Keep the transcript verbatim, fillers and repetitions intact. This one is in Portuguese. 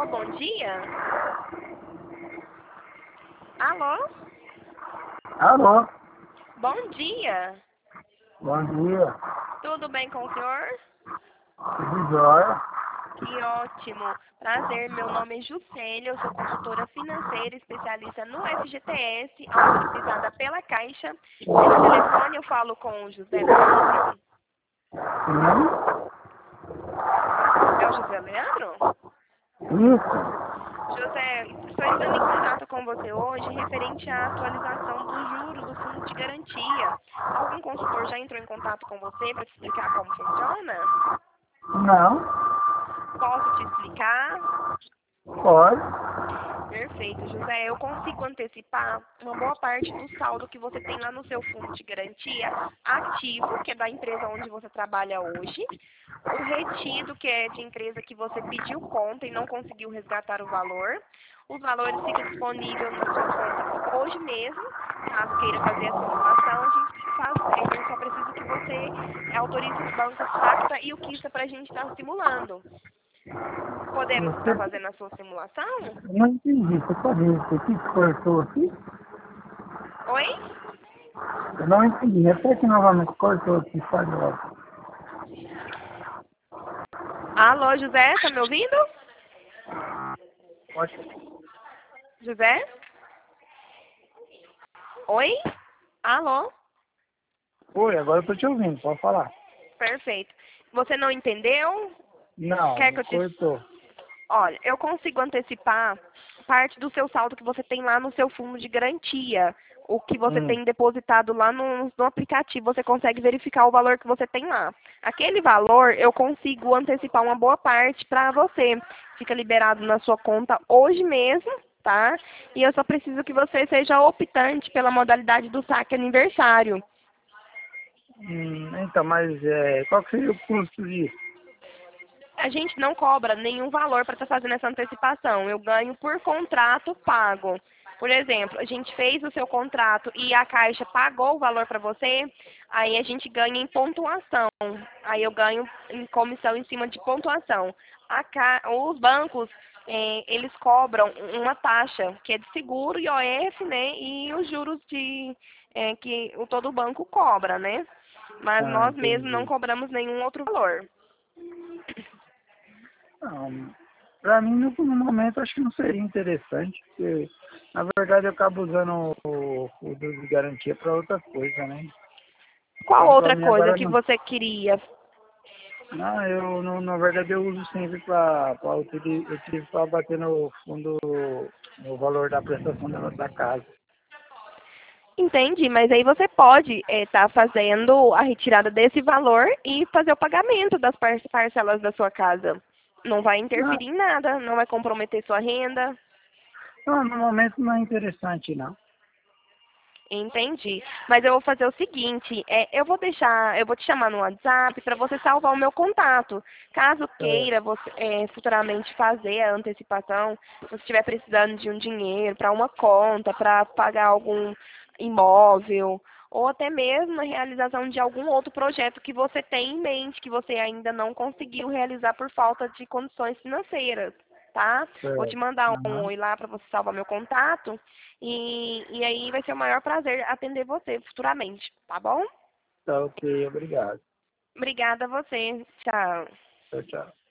Alô, bom dia? Alô? Alô, Bom dia. bom dia. Tudo bem com o senhor? Tudo jóia? Que ótimo. Prazer, meu nome é Juscelia, eu sou consultora financeira especialista no F G T S, autorizada pela Caixa. Pelo telefone eu falo com o José Leandro. Sim? É o José Leandro? Isso? José, estou entrando em contato com você hoje referente à atualização do juro do fundo de garantia. Algum consultor já entrou em contato com você para te explicar como funciona? Não? Posso te explicar? Pode? Perfeito, José. Eu consigo antecipar uma boa parte do saldo que você tem lá no seu fundo de garantia ativo, que é da empresa onde você trabalha hoje, o retido, que é de empresa que você pediu conta e não conseguiu resgatar o valor. Os valores ficam disponíveis na sua conta hoje mesmo. Caso queira fazer a simulação, a gente faz, eu só preciso que você autorize os bancos Facta e o Kissa para a gente estar simulando. Podemos estar Você... fazendo a sua simulação? Eu não entendi. Você pode repetir que cortou aqui? Oi? Eu não entendi. Repete novamente. Cortou aqui. Pode voltar. Alô, José, tá me ouvindo? Pode. José? Oi? Alô? Oi, agora eu tô te ouvindo. Pode falar. Perfeito. Você não entendeu? Quer Não, que eu te... cortou. Olha, eu consigo antecipar parte do seu saldo que você tem lá no seu fundo de garantia. O que você Hum. tem depositado lá no, no aplicativo, você consegue verificar o valor que você tem lá. Aquele valor, eu consigo antecipar uma boa parte para você. Fica liberado na sua conta hoje mesmo, tá? E eu só preciso que você seja optante pela modalidade do saque aniversário. Hum, então, mas é, qual que seria o custo disso? A gente não cobra nenhum valor para estar fazendo essa antecipação. Eu ganho por contrato pago. Por exemplo, a gente fez o seu contrato e a Caixa pagou o valor para você, aí a gente ganha em pontuação. Aí eu ganho em comissão em cima de pontuação. A Ca... Os bancos, eh, eles cobram uma taxa que é de seguro, I O F, né? E os juros de, eh, que o todo banco cobra, né? Mas Ah, nós mesmos não entendi. cobramos nenhum outro valor. Não, para mim, no, no momento, acho que não seria interessante, porque, na verdade, eu acabo usando o, o do de garantia para outra coisa, né? Qual Então, para outra mim, coisa agora que não. você queria? Não, eu, no, na verdade, eu uso sempre para utilizar para bater no fundo, no valor da prestação da, da casa. Entendi, mas aí você pode estar fazendo a retirada desse valor e fazer o pagamento das par- parcelas da sua casa. Não vai Não, interferir em nada, não vai comprometer sua renda. não, no momento não é interessante, não. Entendi. Mas eu vou fazer o seguinte, é, eu vou deixar, eu vou te chamar no WhatsApp para você salvar o meu contato. Caso É, queira você é, futuramente fazer a antecipação, se você estiver precisando de um dinheiro para uma conta, para pagar algum imóvel, ou até mesmo a realização de algum outro projeto que você tem em mente, que você ainda não conseguiu realizar por falta de condições financeiras, tá? Vou te certo. mandar um Aham. oi lá para você salvar meu contato. E, e aí vai ser o maior prazer atender você futuramente, tá bom? Tá ok, obrigado. Obrigada a você. Tchau. Tchau, tchau.